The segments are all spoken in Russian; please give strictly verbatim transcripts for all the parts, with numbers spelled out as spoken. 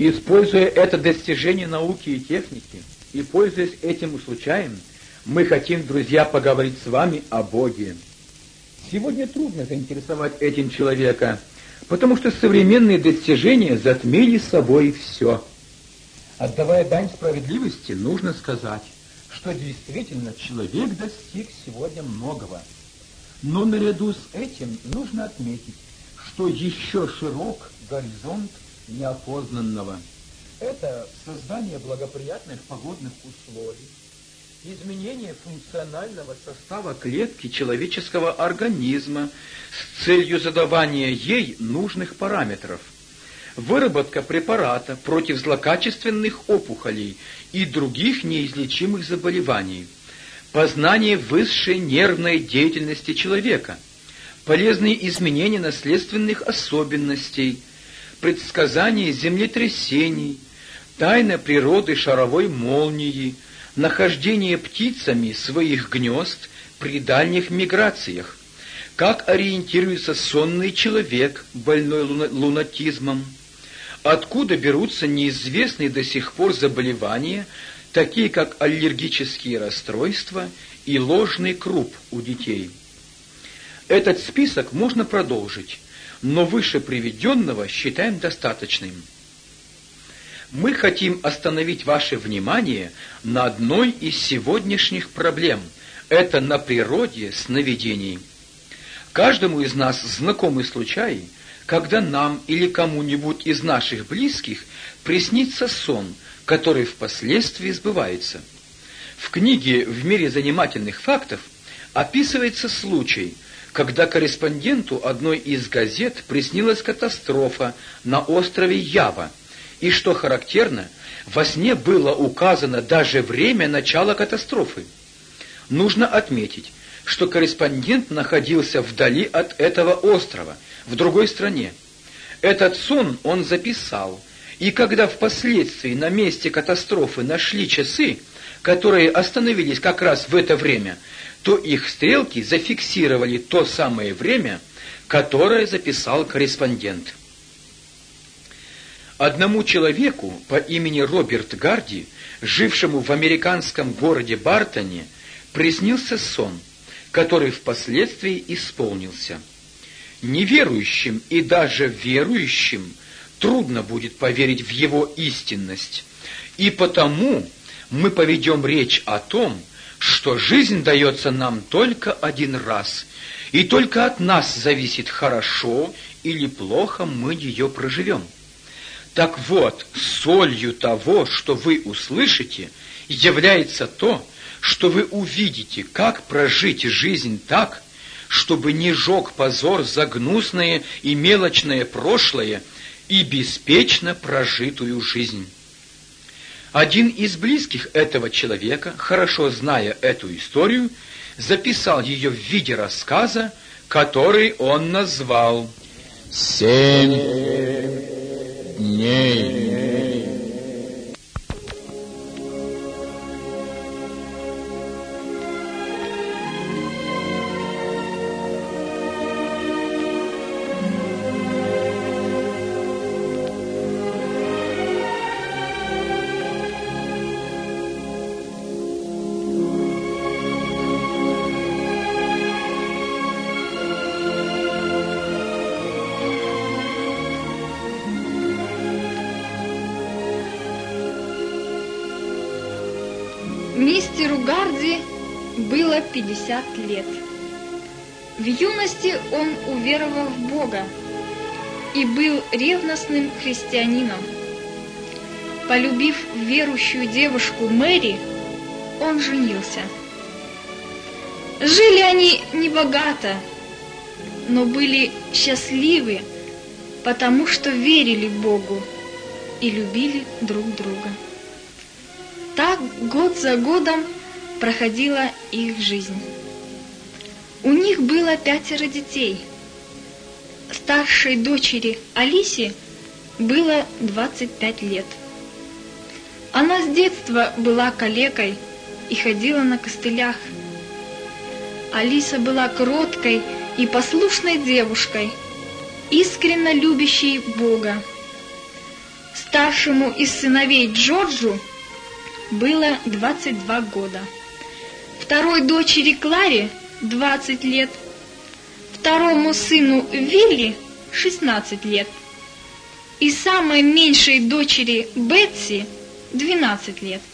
Используя это достижение науки и техники, и пользуясь этим случаем, мы хотим, друзья, поговорить с вами о Боге. Сегодня трудно заинтересовать этим человека, потому что современные достижения затмили собой все. Отдавая дань справедливости, нужно сказать, что действительно человек достиг сегодня многого. Но наряду с этим нужно отметить, что еще широк горизонт неопознанного. Это создание благоприятных погодных условий, изменение функционального состава клетки человеческого организма с целью задавания ей нужных параметров, выработка препарата против злокачественных опухолей и других неизлечимых заболеваний, познание высшей нервной деятельности человека, полезные изменения наследственных особенностей, предсказание землетрясений, тайна природы шаровой молнии, нахождение птицами своих гнезд при дальних миграциях, как ориентируется сонный человек, больной лунатизмом, откуда берутся неизвестные до сих пор заболевания, такие как аллергические расстройства и ложный круп у детей. Этот список можно продолжить, но выше приведенного считаем достаточным. Мы хотим остановить ваше внимание на одной из сегодняшних проблем. Это на природе сновидений. Каждому из нас знакомый случай, когда нам или кому-нибудь из наших близких приснится сон, который впоследствии сбывается. В книге «В мире занимательных фактов» описывается случай, когда корреспонденту одной из газет приснилась катастрофа на острове Ява, и, что характерно, во сне было указано даже время начала катастрофы. Нужно отметить, что корреспондент находился вдали от этого острова, в другой стране. Этот сон он записал, и когда впоследствии на месте катастрофы нашли часы, которые остановились как раз в это время, то их стрелки зафиксировали то самое время, которое записал корреспондент. Одному человеку по имени Роберт Гарди, жившему в американском городе Бартоне, приснился сон, который впоследствии исполнился. Неверующим и даже верующим трудно будет поверить в его истинность, и потому мы поведем речь о том, что жизнь дается нам только один раз, и только от нас зависит, хорошо или плохо мы ее проживем. Так вот, солью того, что вы услышите, является то, что вы увидите, как прожить жизнь так, чтобы не жег позор за гнусное и мелочное прошлое и беспечно прожитую жизнь. Один из близких этого человека, хорошо зная эту историю, записал ее в виде рассказа, который он назвал «Семь дней». Мистеру Гарди было пятьдесят лет. В юности он уверовал в Бога и был ревностным христианином. Полюбив верующую девушку Мэри, он женился. Жили они небогато, но были счастливы, потому что верили Богу и любили друг друга. Так год за годом проходила их жизнь. У них было пятеро детей. Старшей дочери Алисе было двадцать пять лет. Она с детства была калекой и ходила на костылях. Алиса была кроткой и послушной девушкой, искренне любящей Бога. Старшему из сыновей Джорджу было двадцать два года. Второй дочери Кларе двадцать лет. Второму сыну Вилли шестнадцать лет. И самой меньшей дочери Бетси двенадцать лет.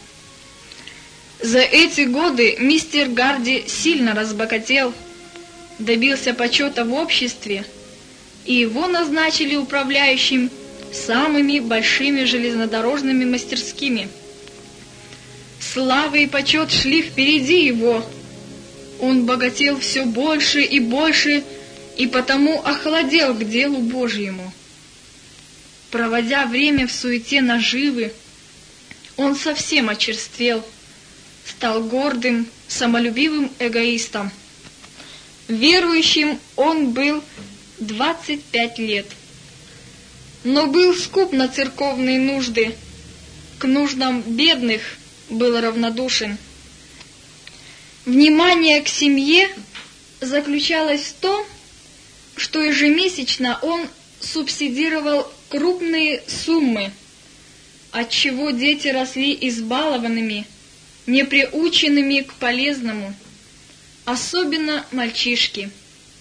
За эти годы мистер Гарди сильно разбогател, добился почета в обществе, и его назначили управляющим самыми большими железнодорожными мастерскими. Слава и почет шли впереди его. Он богател все больше и больше, и потому охладел к делу Божьему. Проводя время в суете наживы, он совсем очерствел, стал гордым, самолюбивым эгоистом. Верующим он был двадцать пять лет, но был скуп на церковные нужды, к нуждам бедных был равнодушен. Внимание к семье заключалось в том, что ежемесячно он субсидировал крупные суммы, отчего дети росли избалованными, неприученными к полезному, особенно мальчишки.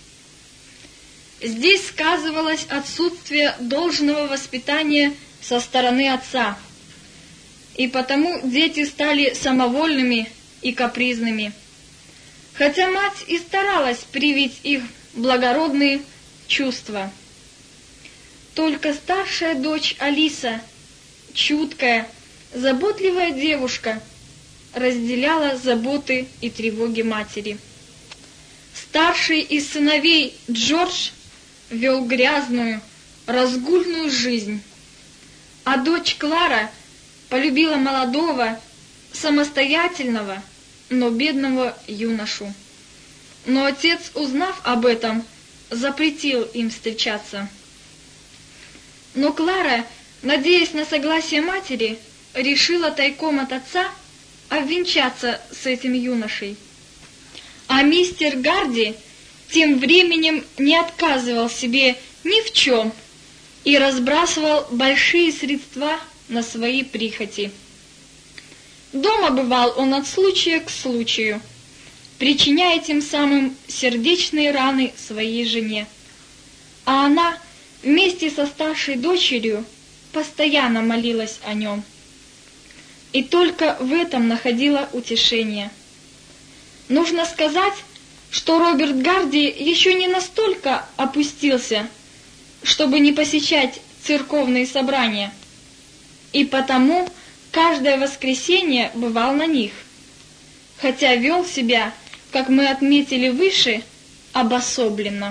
Здесь сказывалось отсутствие должного воспитания со стороны отца, и потому дети стали самовольными и капризными. Хотя мать и старалась привить их благородные чувства. Только старшая дочь Алиса, чуткая, заботливая девушка, разделяла заботы и тревоги матери. Старший из сыновей Джордж вел грязную, разгульную жизнь, а дочь Клара полюбила молодого, самостоятельного, но бедного юношу. Но отец, узнав об этом, запретил им встречаться. Но Клара, надеясь на согласие матери, решила тайком от отца обвенчаться с этим юношей. А мистер Гарди тем временем не отказывал себе ни в чем и разбрасывал большие средства на свои прихоти. Дома бывал он от случая к случаю, причиняя тем самым сердечные раны своей жене. А она вместе со старшей дочерью постоянно молилась о нем. И только в этом находила утешение. Нужно сказать, что Роберт Гарди еще не настолько опустился, чтобы не посещать церковные собрания, и потому каждое воскресенье бывал на них, хотя вел себя, как мы отметили выше, обособленно.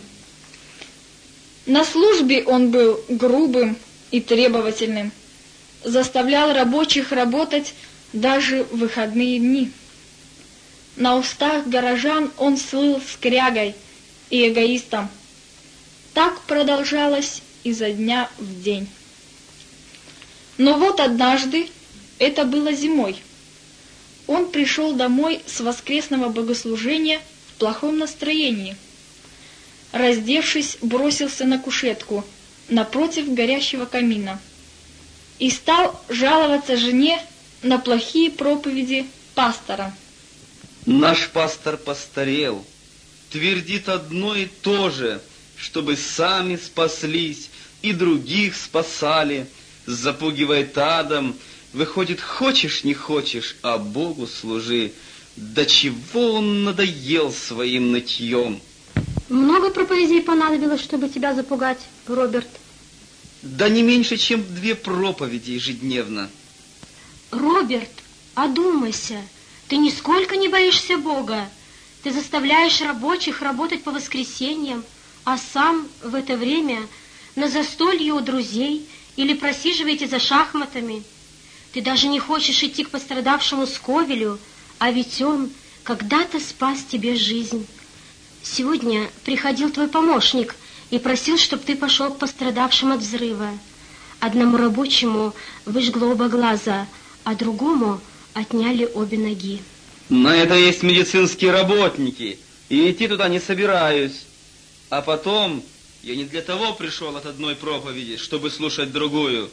На службе он был грубым и требовательным, заставлял рабочих работать даже в выходные дни. На устах горожан он слыл скрягой и эгоистом. Так продолжалось изо дня в день. Но вот однажды, это было зимой, он пришел домой с воскресного богослужения в плохом настроении. Раздевшись, бросился на кушетку напротив горящего камина и стал жаловаться жене на плохие проповеди пастора. Наш пастор постарел, твердит одно и то же, чтобы сами спаслись и других спасали, запугивает адом, выходит, хочешь не хочешь, а Богу служи. До чего он надоел своим нытьем. Много проповедей понадобилось, чтобы тебя запугать, Роберт? Да не меньше, чем две проповеди ежедневно. Роберт, одумайся, ты нисколько не боишься Бога. Ты заставляешь рабочих работать по воскресеньям, а сам в это время на застолье у друзей или просиживаете за шахматами. Ты даже не хочешь идти к пострадавшему Сковелю, а ведь он когда-то спас тебе жизнь. Сегодня приходил твой помощник и просил, чтобы ты пошел к пострадавшим от взрыва. Одному рабочему выжгло оба глаза, а другому отняли обе ноги. На это есть медицинские работники, и идти туда не собираюсь. А потом, я не для того пришел от одной проповеди, чтобы слушать другую.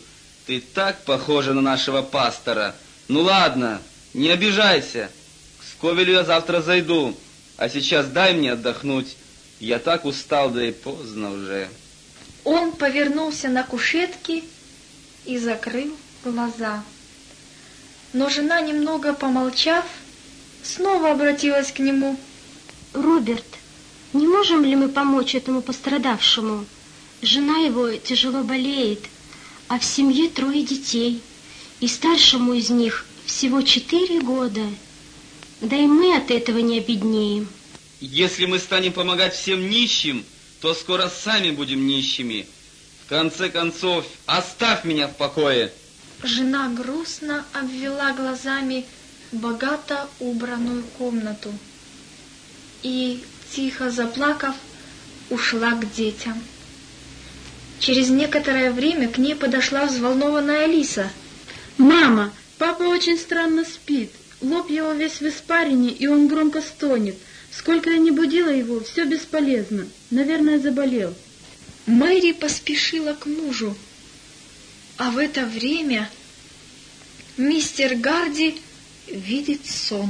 Ты так похожа на нашего пастора. Ну ладно, не обижайся. К Сковелю я завтра зайду, а сейчас дай мне отдохнуть. Я так устал, да и поздно уже. Он повернулся на кушетке и закрыл глаза. Но жена, немного помолчав, снова обратилась к нему. Роберт, не можем ли мы помочь этому пострадавшему? Жена его тяжело болеет, а в семье трое детей, и старшему из них всего четыре года. Да и мы от этого не обеднеем. Если мы станем помогать всем нищим, то скоро сами будем нищими. В конце концов, оставь меня в покое. Жена грустно обвела глазами богато убранную комнату и, тихо заплакав, ушла к детям. Через некоторое время к ней подошла взволнованная Алиса. «Мама, папа очень странно спит. Лоб его весь в испарине, и он громко стонет. Сколько я не будила его, все бесполезно. Наверное, заболел». Мэри поспешила к мужу. А в это время мистер Гарди видит сон.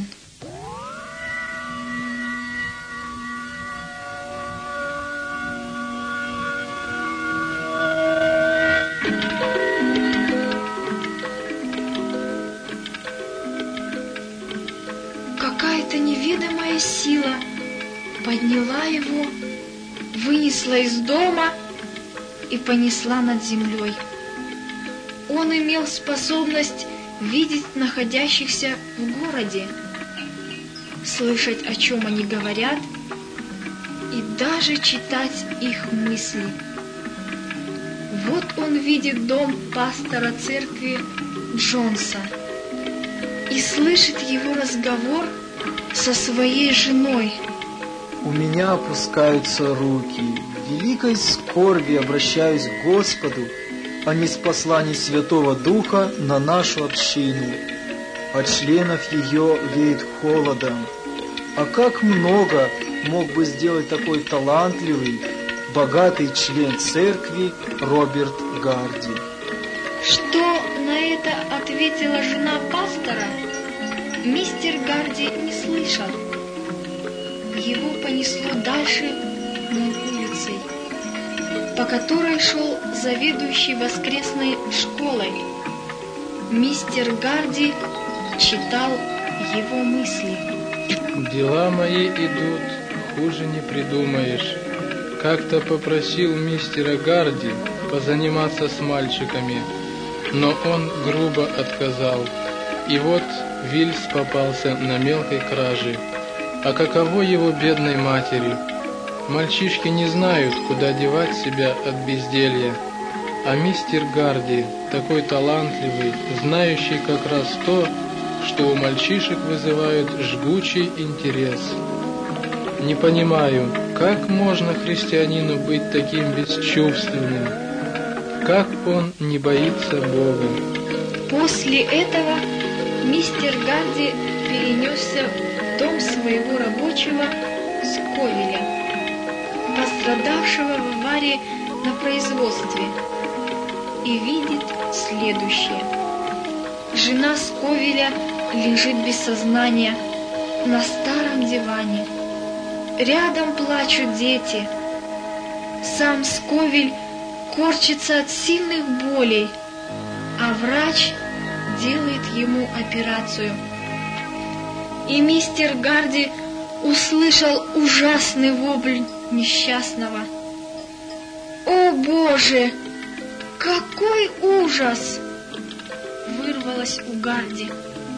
Какая-то неведомая сила подняла его, вынесла из дома и понесла над землей. Он имел способность видеть находящихся в городе, слышать, о чем они говорят, и даже читать их мысли. Вот он видит дом пастора церкви Джонса и слышит его разговор со своей женой. У меня опускаются руки, в великой скорби обращаюсь к Господу о ниспослании Святого Духа на нашу общину. От членов ее веет холодом. А как много мог бы сделать такой талантливый, богатый член церкви Роберт Гарди? Что на это ответила жена пастора, мистер Гарди не слышал. Его понесло дальше над улицей, по которой шел заведующий воскресной школой. Мистер Гарди читал его мысли. Дела мои идут, хуже не придумаешь. Как-то попросил мистера Гарди позаниматься с мальчиками, но он грубо отказал. И вот Вильс попался на мелкой краже. А каково его бедной матери? Мальчишки не знают, куда девать себя от безделья. А мистер Гарди, такой талантливый, знающий как раз то, что у мальчишек вызывает жгучий интерес. Не понимаю, как можно христианину быть таким бесчувственным? Как он не боится Бога? После этого мистер Гарди перенесся в дом своего рабочего Сковеля, пострадавшего в аварии на производстве, и видит следующее. Жена Сковеля лежит без сознания на старом диване. Рядом плачут дети. Сам Сковель корчится от сильных болей, а врач делает ему операцию. И мистер Гарди услышал ужасный вопль несчастного. «О, Боже! Какой ужас!» вырвалось у Гарди.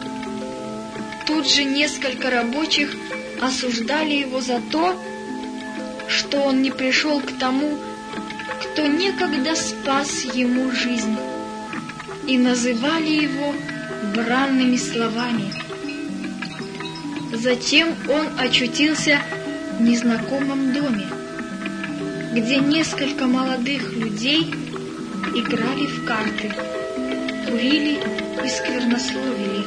Тут же несколько рабочих осуждали его за то, что он не пришел к тому, кто некогда спас ему жизнь, и называли его бранными словами. Затем он очутился в незнакомом доме, где несколько молодых людей играли в карты, курили и сквернословили.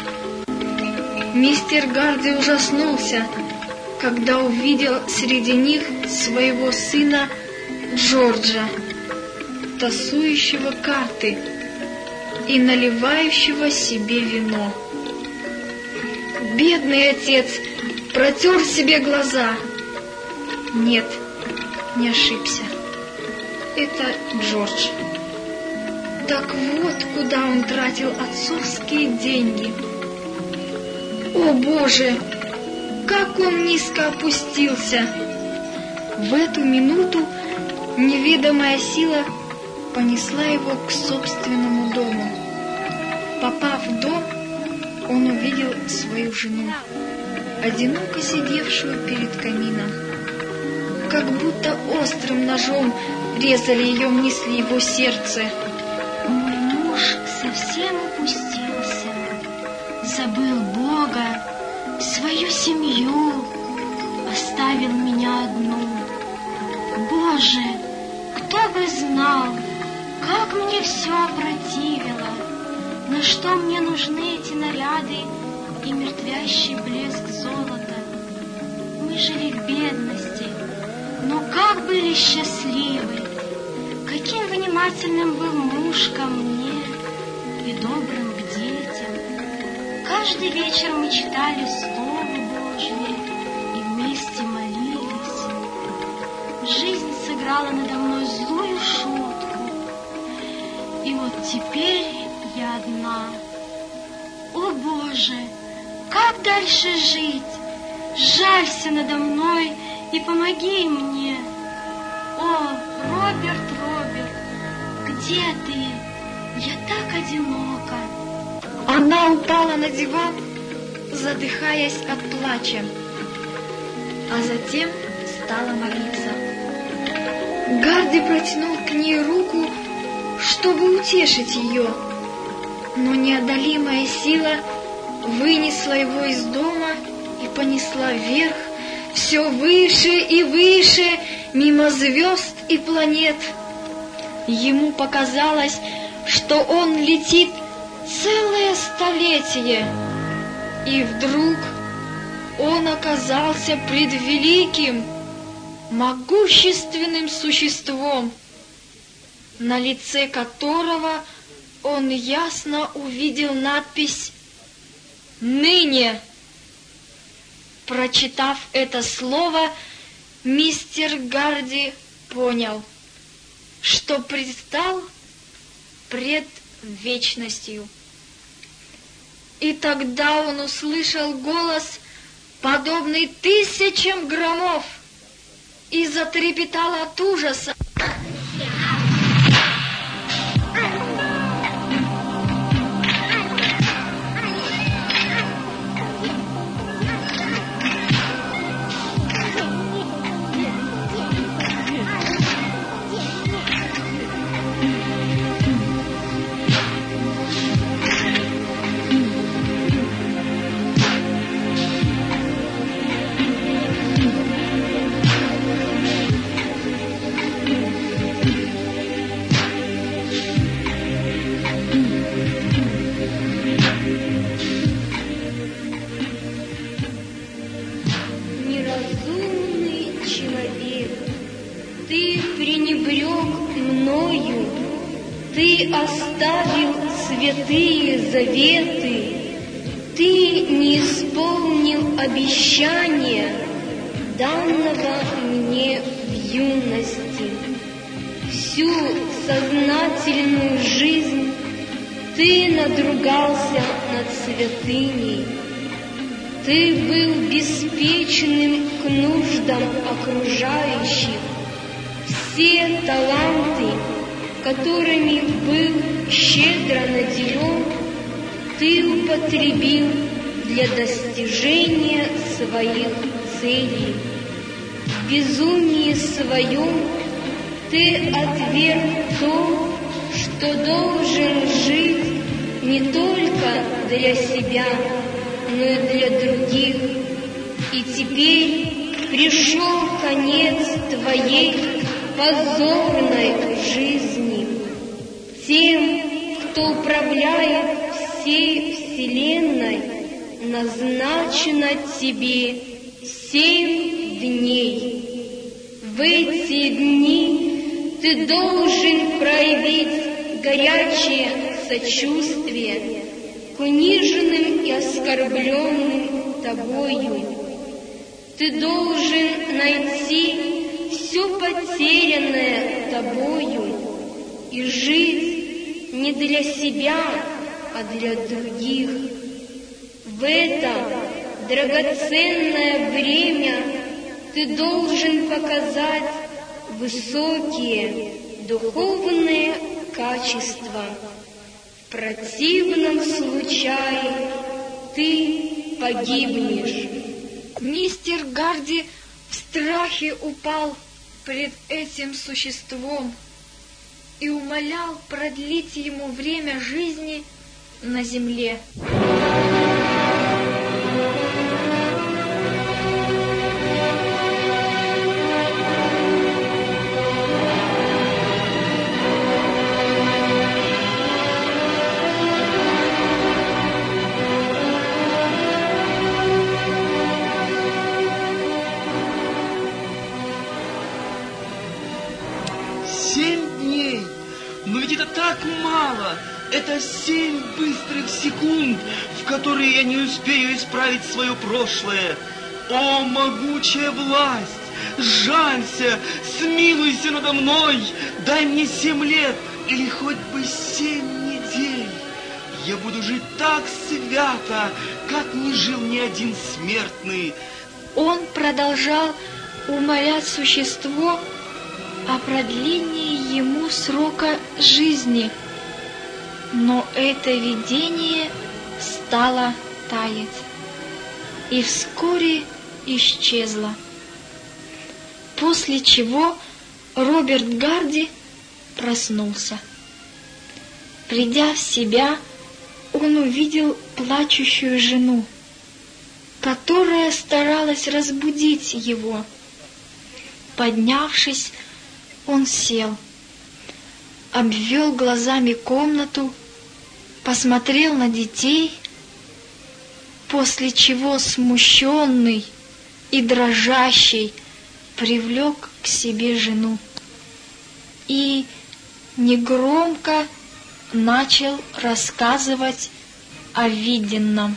Мистер Гарди ужаснулся, когда увидел среди них своего сына Джорджа, тасующего карты, и наливающего себе вино. Бедный отец протер себе глаза. Нет, не ошибся. Это Джордж. Так вот, куда он тратил отцовские деньги. О, Боже! Как он низко опустился! В эту минуту неведомая сила понесла его к собственному дому. Попав в дом, он увидел свою жену, одиноко сидевшую перед камином. Как будто острым ножом резали ее мысли его сердце. Мой муж совсем опустился, забыл Бога, свою семью, оставил меня одну. Боже, кто бы знал, как мне все опротивило, на что мне нужны эти наряды и мертвящий блеск золота. Мы жили в бедности, но как были счастливы! Каким внимательным был муж ко мне и добрым к детям. Каждый вечер мы читали Слово Божье и вместе молились. Жизнь сыграла надо мной злую шутку, и вот теперь я одна. О, Боже, как дальше жить? Жалься надо мной и помоги мне. О, Роберт, Роберт, где ты? Я так одинока. Она упала на диван, задыхаясь от плача, а затем стала молиться. Гарди протянул к ней руку, чтобы утешить ее, но неодолимая сила вынесла его из дома и понесла вверх, все выше и выше, мимо звезд и планет. Ему показалось, что он летит целое столетие, и вдруг он оказался пред великим, могущественным существом, на лице которого он ясно увидел надпись «Ныне». Прочитав это слово, мистер Гарди понял, что предстал пред вечностью. И тогда он услышал голос, подобный тысячам громов, и затрепетал от ужаса. Ты оставил святые заветы, Ты не исполнил обещания, данного мне в юности. Всю сознательную жизнь Ты надругался над святыней. Ты был беспечным к нуждам окружающих. Все таланты, которыми был щедро наделен, ты употребил для достижения своих целей. В безумии своем ты отверг то, что должен жить не только для себя, но и для других. И теперь пришел конец твоей позорной жизни. Тем, кто управляет всей вселенной, назначено тебе семь дней. В эти дни ты должен проявить горячее сочувствие к униженным и оскорбленным тобою. Ты должен найти все потерянное тобою и жить не для себя, а для других. В это драгоценное время ты должен показать высокие духовные качества. В противном случае ты погибнешь. Мистер Гарди в страхе упал пред этим существом и умолял продлить ему время жизни на земле. Семь дней! Но ведь это так мало! Это семь быстрых секунд, в которые я не успею исправить свое прошлое. О, могучая власть! Жалься, смилуйся надо мной! Дай мне семь лет или хоть бы семь недель! Я буду жить так свято, как не жил ни один смертный. Он продолжал умолять существо о продлении ему срока жизни, но это видение стало таять и вскоре исчезло. После чего Роберт Гарди проснулся. Придя в себя, он увидел плачущую жену, которая старалась разбудить его. Поднявшись, он сел, обвел глазами комнату, посмотрел на детей, после чего смущенный и дрожащий привлек к себе жену и негромко начал рассказывать о виденном.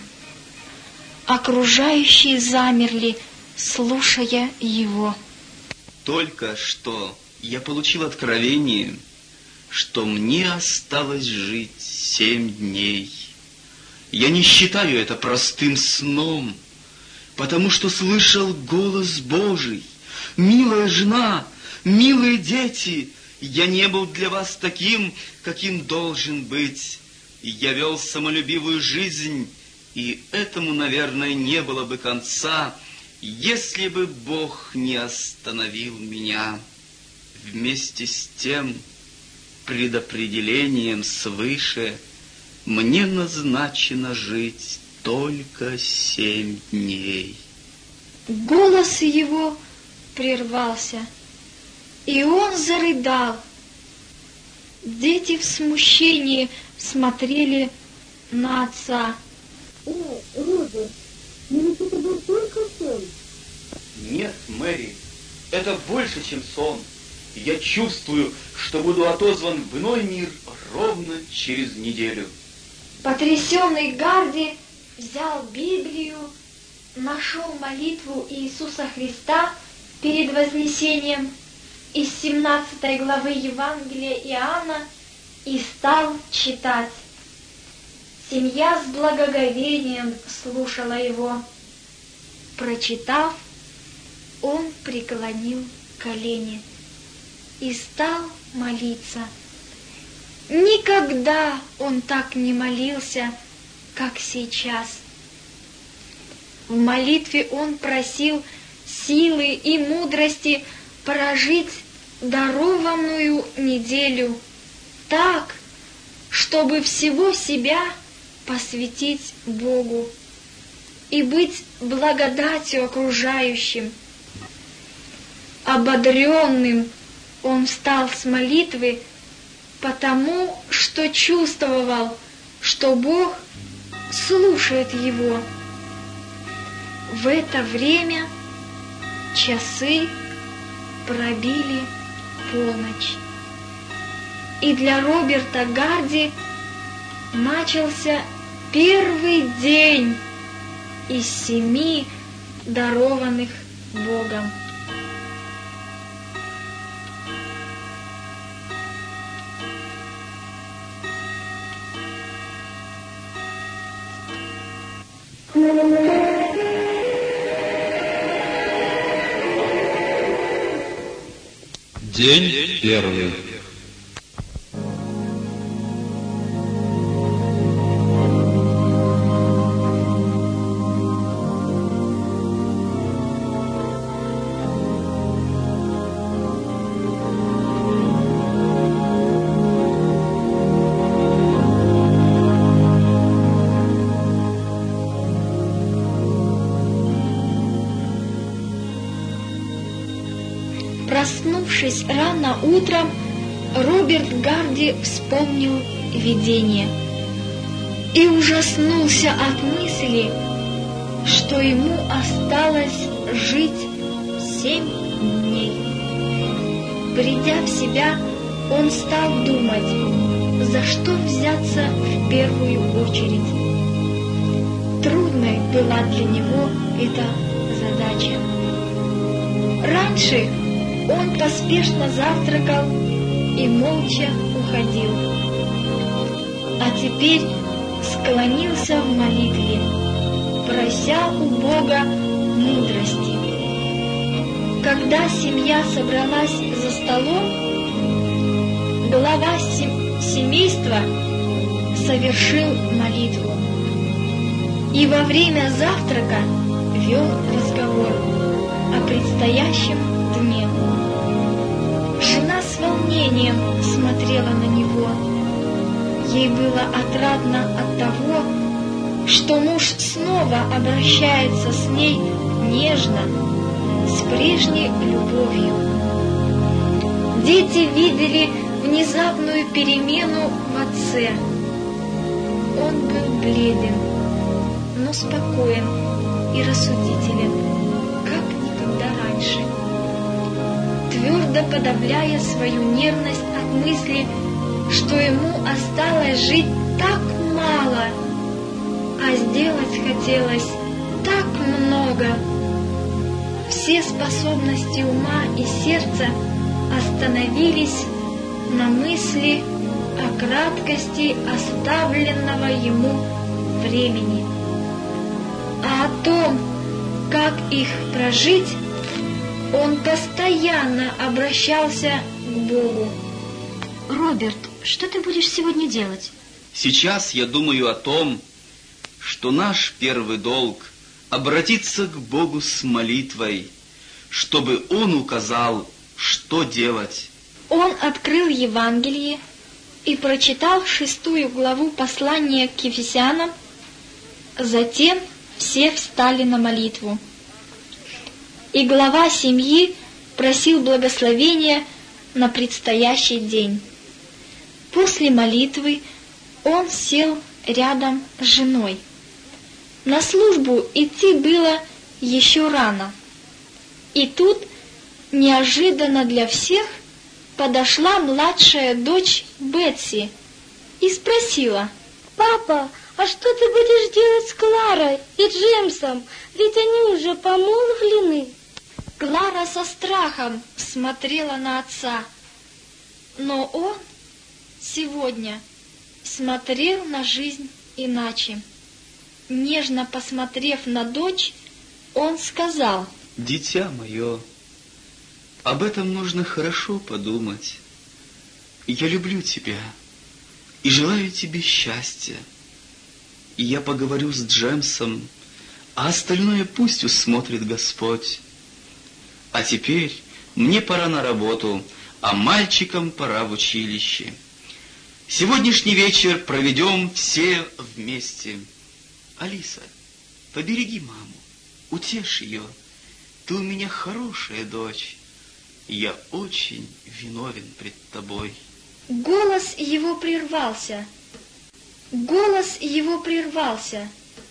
Окружающие замерли, слушая его. Только что я получил откровение, что мне осталось жить семь дней. Я не считаю это простым сном, потому что слышал голос Божий. Милая жена, милые дети, я не был для вас таким, каким должен быть. Я вел самолюбивую жизнь, и этому, наверное, не было бы конца, если бы Бог не остановил меня. Вместе с тем предопределением свыше мне назначено жить только семь дней. Голос его прервался, и он зарыдал. Дети в смущении смотрели на отца. О, Роберт, но ведь это был только сон. Нет, Мэри, это больше, чем сон. Я чувствую, что буду отозван в иной мир ровно через неделю. Потрясенный Гарди взял Библию, нашел молитву Иисуса Христа перед Вознесением из семнадцатой главы Евангелия Иоанна и стал читать. Семья с благоговением слушала его. Прочитав, он преклонил колени и стал молиться. Никогда он так не молился, как сейчас. В молитве он просил силы и мудрости прожить дарованную неделю так, чтобы всего себя посвятить Богу и быть благодатью окружающим. Ободренным он встал с молитвы, потому что чувствовал, что Бог слушает его. В это время часы пробили полночь. И для Роберта Гарди начался первый день из семи, дарованных Богом. День первый. Проснувшись рано утром, Роберт Гарди вспомнил видение и ужаснулся от мысли, что ему осталось жить семь дней. Придя в себя, он стал думать, за что взяться в первую очередь. Трудной была для него эта задача. Раньше он поспешно завтракал и молча уходил, а теперь склонился в молитве, прося у Бога мудрости. Когда семья собралась за столом, глава сем- семейства совершил молитву и во время завтрака вел разговор о предстоящем дне. Жена с волнением смотрела на него. Ей было отрадно от того, что муж снова обращается с ней нежно, с прежней любовью. Дети видели внезапную перемену в отце. Он был бледен, но спокоен и рассудителен, как никогда раньше. Твердо подавляя свою нервность от мысли, что ему осталось жить так мало, а сделать хотелось так много. Все способности ума и сердца остановились на мысли о краткости оставленного ему времени, а о том, как их прожить, он постоянно обращался к Богу. Роберт, что ты будешь сегодня делать? Сейчас я думаю о том, что наш первый долг — обратиться к Богу с молитвой, чтобы Он указал, что делать. Он открыл Евангелие и прочитал шестую главу послания к Ефесянам. Затем все встали на молитву. И глава семьи просил благословения на предстоящий день. После молитвы он сел рядом с женой. На службу идти было еще рано. И тут, неожиданно для всех, подошла младшая дочь Бетси и спросила: «Папа, а что ты будешь делать с Кларой и Джеймсом? Ведь они уже помолвлены». Клара со страхом смотрела на отца, но он сегодня смотрел на жизнь иначе. Нежно посмотрев на дочь, он сказал: «Дитя мое, об этом нужно хорошо подумать. Я люблю тебя и желаю тебе счастья. И я поговорю с Джемсом, а остальное пусть усмотрит Господь. А теперь мне пора на работу, а мальчикам пора в училище. Сегодняшний вечер проведем все вместе. Алиса, побереги маму, утешь ее. Ты у меня хорошая дочь. Я очень виновен пред тобой». Голос его прервался. Голос его прервался.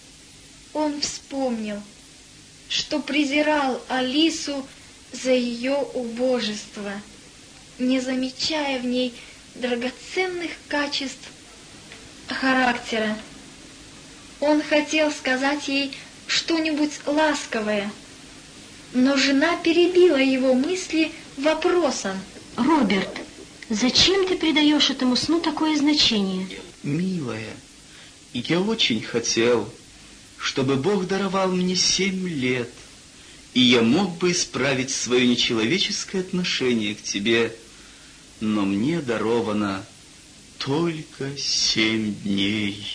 Он вспомнил, что презирал Алису за ее убожество, не замечая в ней драгоценных качеств характера. Он хотел сказать ей что-нибудь ласковое, но жена перебила его мысли вопросом. Роберт, зачем ты придаешь этому сну такое значение? Милая, я очень хотел, чтобы Бог даровал мне семь лет, и я мог бы исправить свое нечеловеческое отношение к тебе, но мне даровано только семь дней.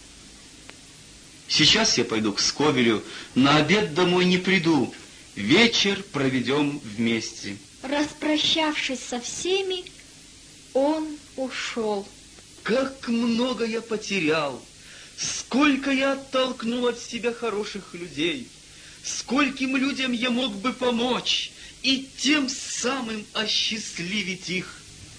Сейчас я пойду к Сковелю, на обед домой не приду, вечер проведем вместе. Распрощавшись со всеми, он ушел. Как много я потерял, сколько я оттолкнул от себя хороших людей, скольким людям я мог бы помочь и тем самым осчастливить их.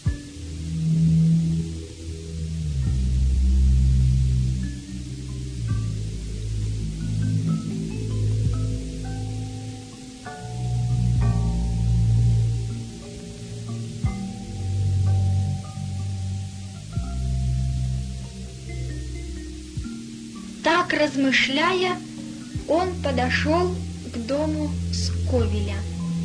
Так размышляя, он подошел к дому Сковеля.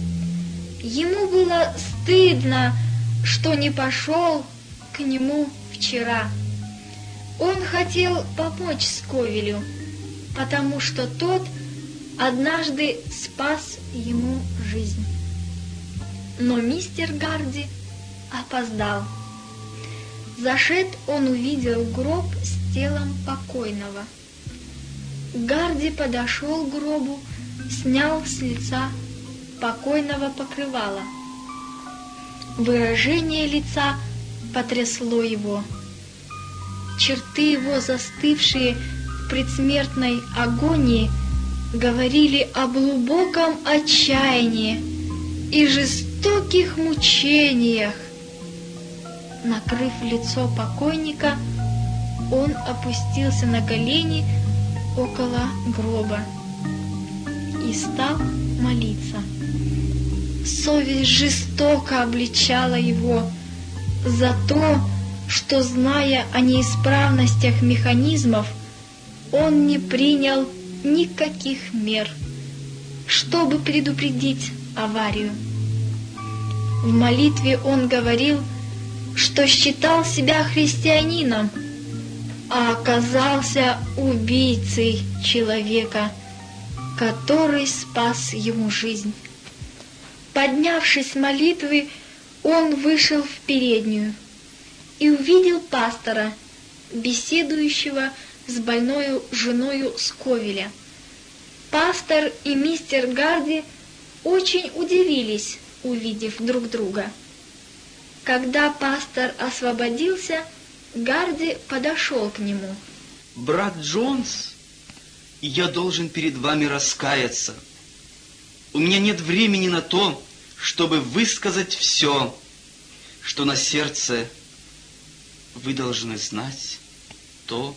Ему было стыдно, что не пошел к нему вчера. Он хотел помочь Сковелю, потому что тот однажды спас ему жизнь. Но мистер Гарди опоздал. Зашед, он увидел гроб с телом покойного. Гарди подошел к гробу, снял с лица покойного покрывало. Выражение лица потрясло его. Черты его, застывшие в предсмертной агонии, говорили о глубоком отчаянии и жестоких мучениях. Накрыв лицо покойника, он опустился на колени около гроба и стал молиться. Совесть жестоко обличала его за то, что, зная о неисправностях механизмов, он не принял никаких мер, чтобы предупредить аварию. В молитве он говорил, что считал себя христианином, а оказался убийцей человека, который спас ему жизнь. Поднявшись с молитвы, он вышел в переднюю и увидел пастора, беседующего с больною женою Сковеля. Пастор и мистер Гарди очень удивились, увидев друг друга. Когда пастор освободился, Гарди подошел к нему. Брат Джонс, я должен перед вами раскаяться. У меня нет времени на то, чтобы высказать все, что на сердце. Вы должны знать то,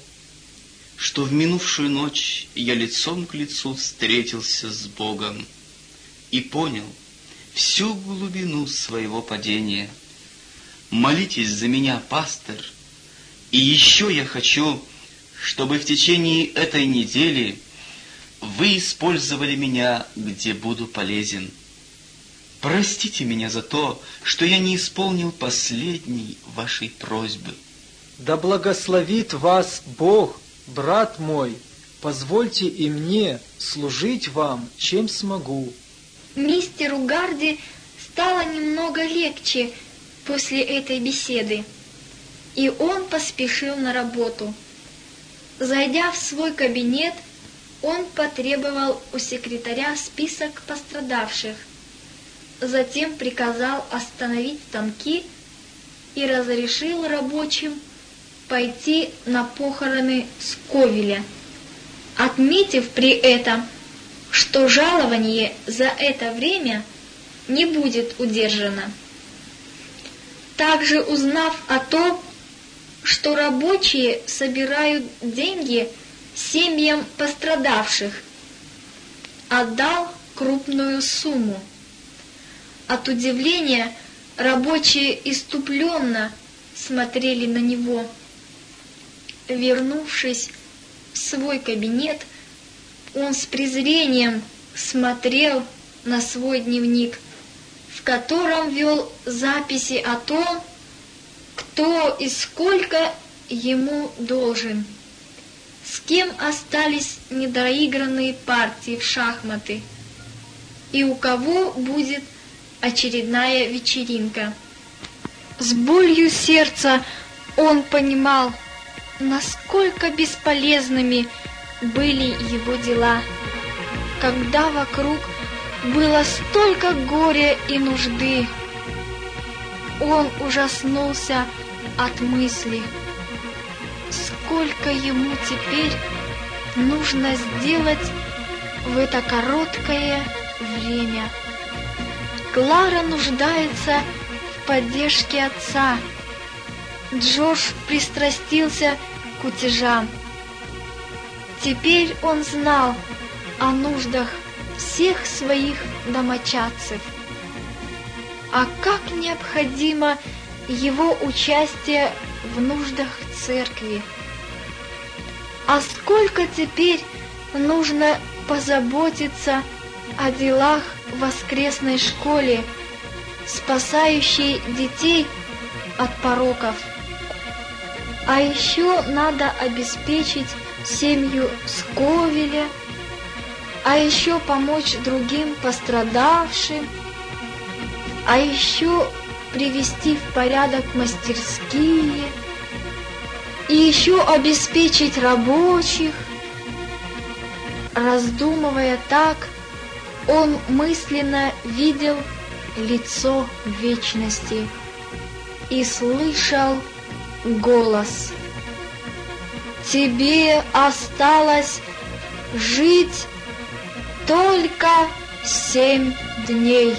что в минувшую ночь я лицом к лицу встретился с Богом и понял всю глубину своего падения. Молитесь за меня, пастор, и еще я хочу, чтобы в течение этой недели вы использовали меня, где буду полезен. Простите меня за то, что я не исполнил последней вашей просьбы. Да благословит вас Бог, брат мой, позвольте и мне служить вам, чем смогу. Мистеру Гарди стало немного легче после этой беседы, и он поспешил на работу. Зайдя в свой кабинет, он потребовал у секретаря список пострадавших, затем приказал остановить станки и разрешил рабочим пойти на похороны Сковеля, отметив при этом, что жалование за это время не будет удержано. Также узнав о том, что рабочие собирают деньги семьям пострадавших, отдал крупную сумму. От удивления рабочие иступленно смотрели на него. Вернувшись в свой кабинет, он с презрением смотрел на свой дневник, в котором вел записи о том, кто и сколько ему должен, с кем остались недоигранные партии в шахматы и у кого будет очередная вечеринка. С болью сердца он понимал, насколько бесполезными были его дела, когда вокруг было столько горя и нужды. Он ужаснулся от мысли, сколько ему теперь нужно сделать в это короткое время. Клара нуждается в поддержке отца. Джордж пристрастился к утежам. Теперь он знал о нуждах всех своих домочадцев. А как необходимо его участие в нуждах церкви. А сколько теперь нужно позаботиться о делах в воскресной школе, спасающей детей от пороков. А еще надо обеспечить семью Сковиля, а еще помочь другим пострадавшим, а еще привести в порядок мастерские, и еще обеспечить рабочих. Раздумывая так, он мысленно видел лицо вечности и слышал голос: «Тебе осталось жить только семь дней».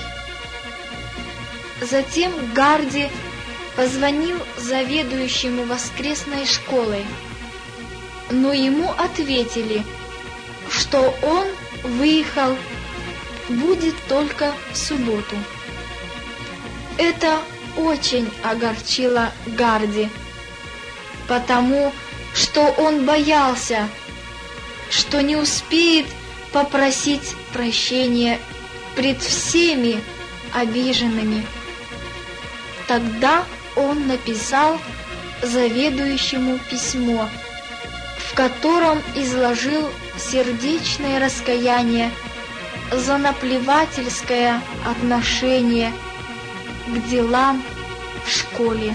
Затем Гарди позвонил заведующему воскресной школой, но ему ответили, что он выехал, будет только в субботу. Это очень огорчило Гарди, потому что он боялся, что не успеет попросить прощения пред всеми обиженными. Тогда он написал заведующему письмо, в котором изложил сердечное раскаяние за наплевательское отношение к делам в школе.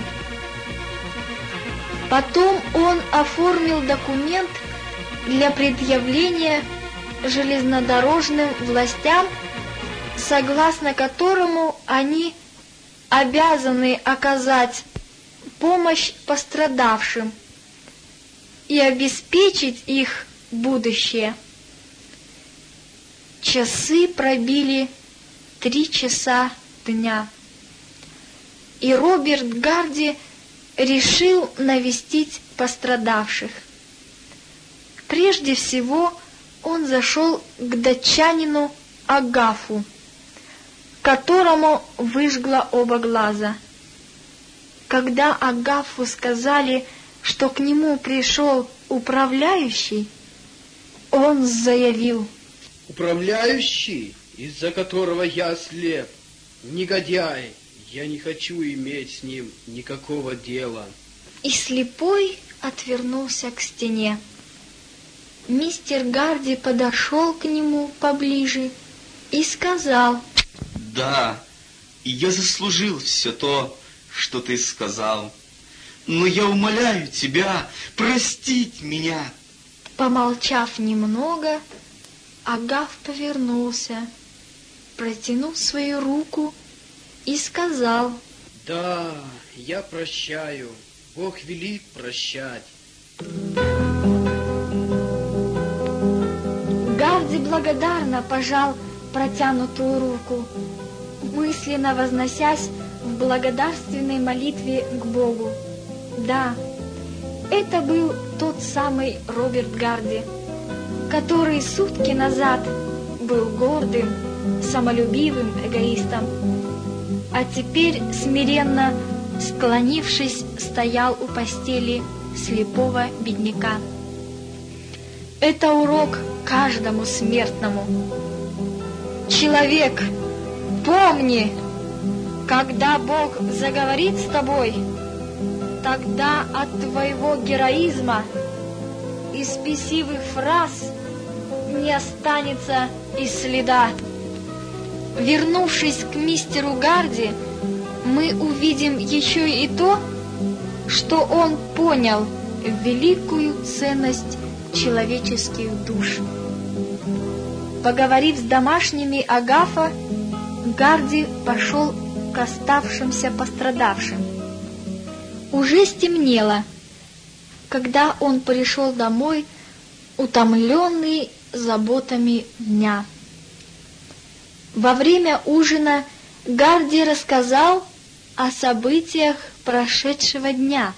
Потом он оформил документ для предъявления железнодорожным властям, согласно которому они обязаны оказать помощь пострадавшим и обеспечить их будущее. Часы пробили три часа дня, и Роберт Гарди решил навестить пострадавших. Прежде всего он зашел к датчанину Агафу, которому выжгло оба глаза. Когда Агафу сказали, что к нему пришел управляющий, он заявил: «Управляющий, из-за которого я слеп, негодяй, я не хочу иметь с ним никакого дела». И слепой отвернулся к стене. Мистер Гарди подошел к нему поближе и сказал: «Да, я заслужил все то, что ты сказал, но я умоляю тебя простить меня». Помолчав немного, Агаф повернулся, протянул свою руку и сказал: «Да, я прощаю, Бог велит прощать». Гарди благодарно пожал протянутую руку, мысленно возносясь в благодарственной молитве к Богу. Да, это был тот самый Роберт Гарди, который сутки назад был гордым, самолюбивым эгоистом, а теперь, смиренно склонившись, стоял у постели слепого бедняка. Это урок каждому смертному. Человек, помни, когда Бог заговорит с тобой, тогда от твоего героизма и спесивых фраз не останется и следа. Вернувшись к мистеру Гарди, мы увидим еще и то, что он понял великую ценность человеческих душ. Поговорив с домашними Агафа, Гарди пошел к оставшимся пострадавшим. Уже стемнело, когда он пришел домой, утомленный заботами дня. Во время ужина Гарди рассказал о событиях прошедшего дня.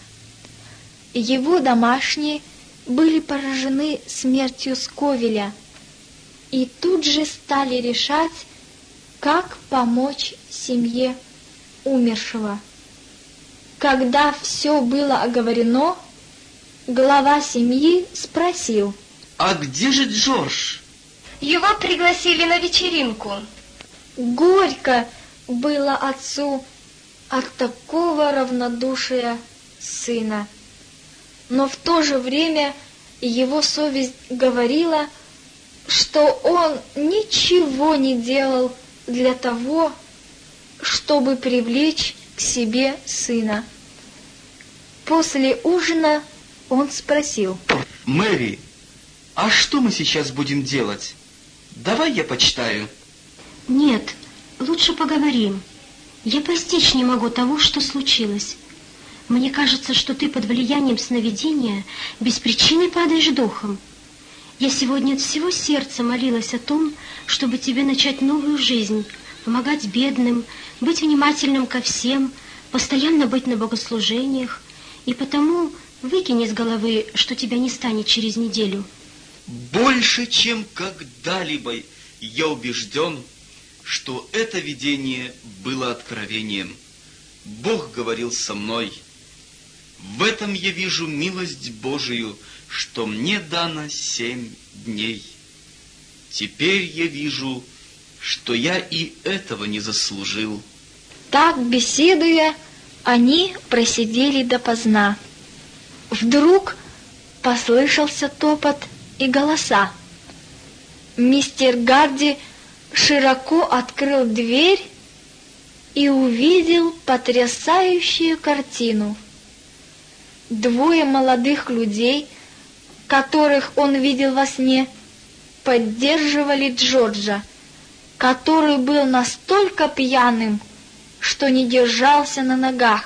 Его домашние были поражены смертью Сковиля и тут же стали решать, как помочь семье умершего. Когда все было оговорено, глава семьи спросил: «А где же Джордж?» Его пригласили на вечеринку. Горько было отцу от такого равнодушия сына. Но в то же время его совесть говорила, что он ничего не делал для того, чтобы привлечь к себе сына. После ужина он спросил: «Мэри, а что мы сейчас будем делать? Давай я почитаю». Нет, лучше поговорим. Я постичь не могу того, что случилось. Мне кажется, что ты под влиянием сновидения без причины падаешь духом. Я сегодня от всего сердца молилась о том, чтобы тебе начать новую жизнь, помогать бедным, быть внимательным ко всем, постоянно быть на богослужениях, и потому выкини из головы, что тебя не станет через неделю. Больше, чем когда-либо, я убежден, что это видение было откровением. Бог говорил со мной. В этом я вижу милость Божию, что мне дано семь дней. Теперь я вижу, что я и этого не заслужил». Так, беседуя, они просидели допоздна. Вдруг послышался топот и голоса. Мистер Гарди широко открыл дверь и увидел потрясающую картину. Двое молодых людей, которых он видел во сне, поддерживали Джорджа, который был настолько пьяным, что не держался на ногах.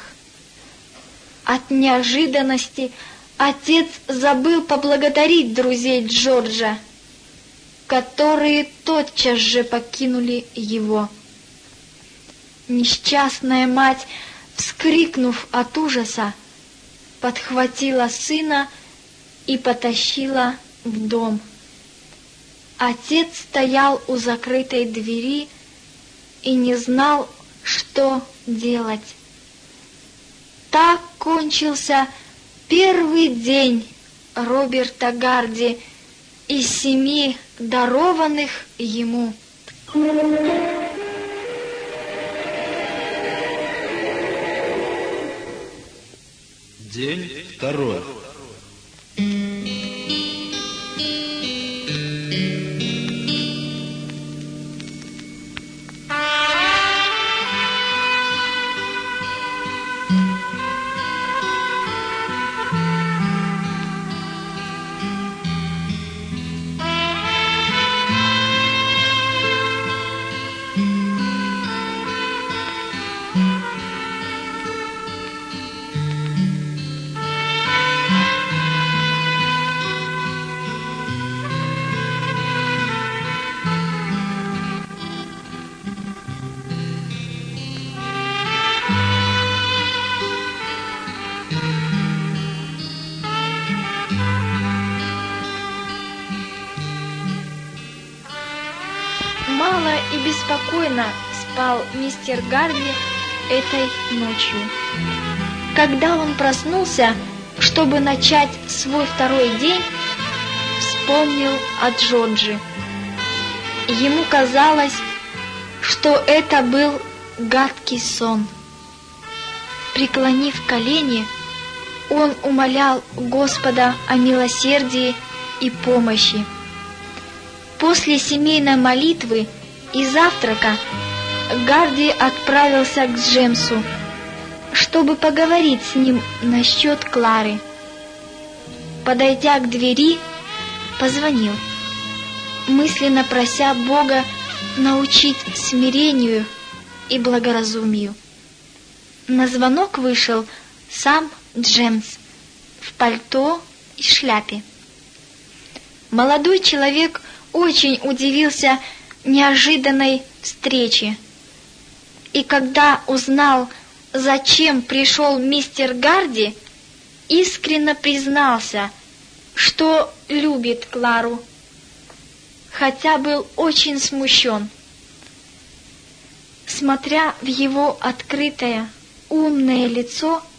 От неожиданности отец забыл поблагодарить друзей Джорджа, которые тотчас же покинули его. Несчастная мать, вскрикнув от ужаса, подхватила сына и потащила в дом. Отец стоял у закрытой двери и не знал, что делать. Так кончился первый день Роберта Гарди из семи дарованных ему. День второй. Мало и беспокойно спал мистер Гарди этой ночью. Когда он проснулся, чтобы начать свой второй день, вспомнил о Джорджи. Ему казалось, что это был гадкий сон. Преклонив колени, он умолял Господа о милосердии и помощи. После семейной молитвы и завтрака Гарди отправился к Джемсу, чтобы поговорить с ним насчет Клары. Подойдя к двери, позвонил, мысленно прося Бога научить смирению и благоразумию. На звонок вышел сам Джемс в пальто и шляпе. Молодой человек очень удивился неожиданной встрече, и когда узнал, зачем пришел мистер Гарди, искренне признался, что любит Клару, хотя был очень смущен. Смотря в его открытое, умное лицо,